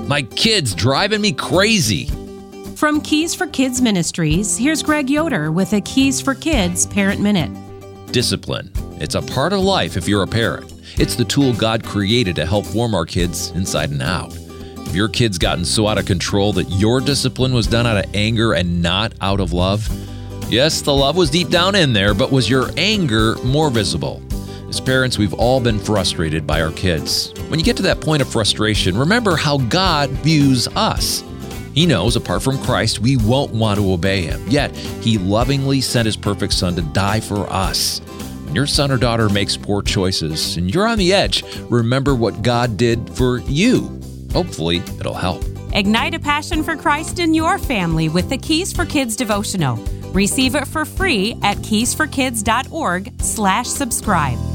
My kid's driving me crazy. From Keys for Kids Ministries, here's Greg Yoder with a Keys for Kids Parent Minute. Discipline. It's a part of life if you're a parent. It's the tool God created to help form our kids inside and out. If your kid's gotten so out of control that your discipline was done out of anger and not out of love, yes, the love was deep down in there, but was your anger more visible? As parents, we've all been frustrated by our kids. When you get to that point of frustration, remember how God views us. He knows, apart from Christ, we won't want to obey Him. Yet, He lovingly sent His perfect Son to die for us. When your son or daughter makes poor choices and you're on the edge, remember what God did for you. Hopefully, it'll help. Ignite a passion for Christ in your family with the Keys for Kids devotional. Receive it for free at keysforkids.org/subscribe.